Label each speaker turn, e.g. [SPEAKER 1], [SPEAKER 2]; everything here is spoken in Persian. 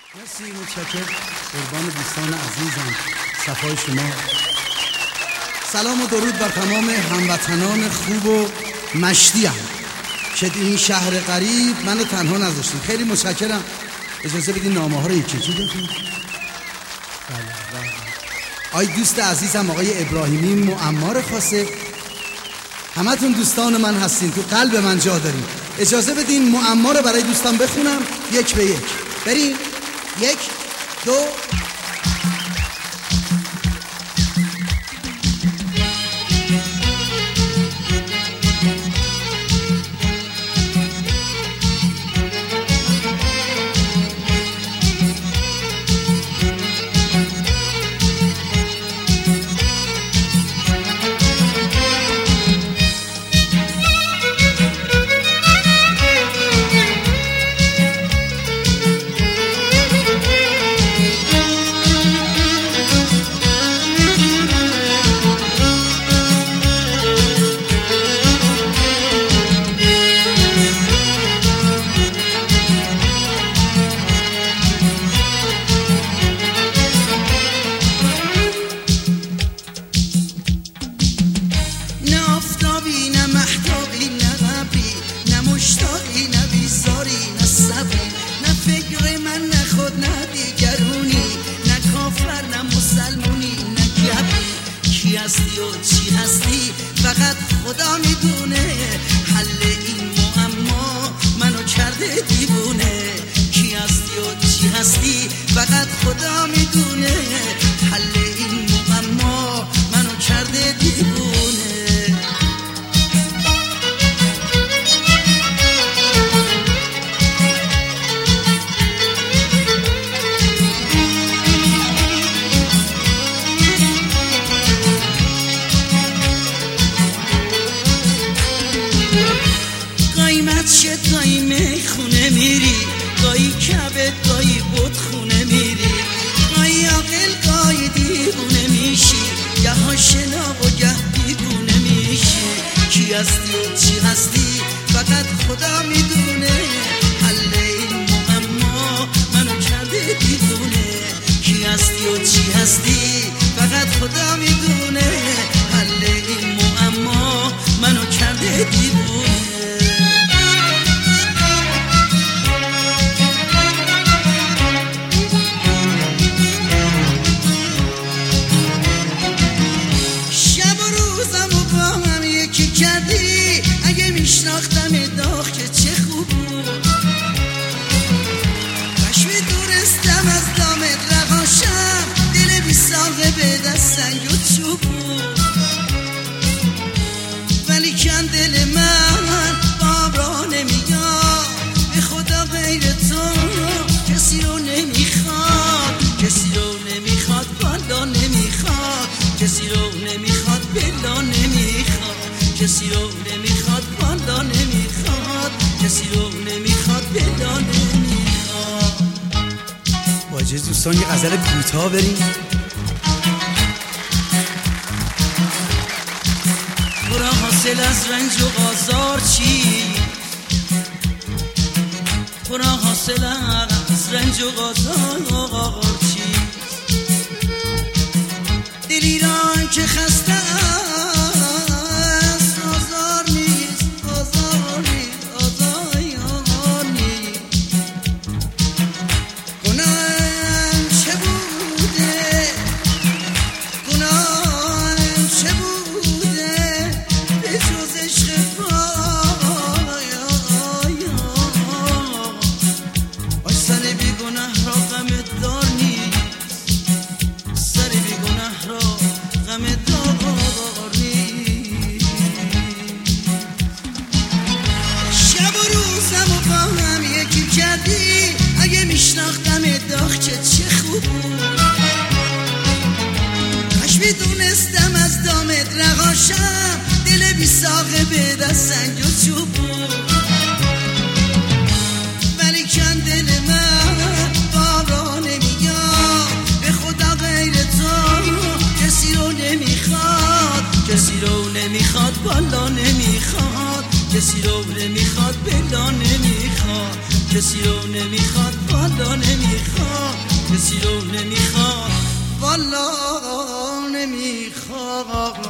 [SPEAKER 1] مرسی، متشکرم. قربان دوستان عزیزم، صفای شما. سلام و درود بر تمام هموطنان خوب و مشتیم که این شهر غریب منو تنها نذاشتید. خیلی متشکرم. اجازه بدین نامه ها رو یکی یکی بخونم. آی دوست عزیزم آقای ابراهیمی معمار خاصه، همتون دوستان من هستین، تو قلب من جا دارین. اجازه بدین معما رو برای دوستان بخونم یک به یک. بریم. 1 2
[SPEAKER 2] چی هستی فقط خدا میدونه. حل این معما منو کرده دیوونه. کی هستی و چی هستی فقط خدا میدونه. حل این معما منو کرده دیوونه. چه دایی میخونه میری، گاهی کبه گاهی بود خونه میری، گاهی عاقل گاهی دیوونه میشی، گه آشنا و گه بیگونه میشی. کی هستی و چی هستی فقط خدا میدونه. حل این معما منو کرده دیوونه. کی هستی و چی هستی فقط خدا میدونه. حل این معما منو کرده دیوونه. اگه میشناختم داغ که چه خوب بود. کاش میدونستم از دامت رهاشم، دل بی صاحبه دست سنگ و چوب بود. ولی کن دل من بابا نمیاد، به خدا غیر تو کسی رو نمیخواد. کسی رو نمیخواد بالا نمیخواد. کسی رو نمیخواد بلا نمیخواد. کسی رو نمیخواد بالا نمیخواد. کسی رو نمیخواد بلا نمیخواد.
[SPEAKER 1] واجه دوستان یه غزل کوتاه بریم.
[SPEAKER 2] تو را حاصل از رنج و آزار چی؟ تو را حاصل از رنج و آزار چی؟ دلی را که خسته اگه میشناختم داغ که چه خوب بود. کاش میدونستم از دامت رهاشم، دل بی صاحبه دست سنگ و چوب بود. ولی کن دل من بابا نمیاد، به خدا غیر تو کسی رو نمیخواد. کسی رو نمیخواد بالا نمیخواد. کسی رو نمیخواد بلا نمیخواد. کسی رو نمیخواد بالا نمیخواد. کسی رو نمیخواد، والا نمیخواد.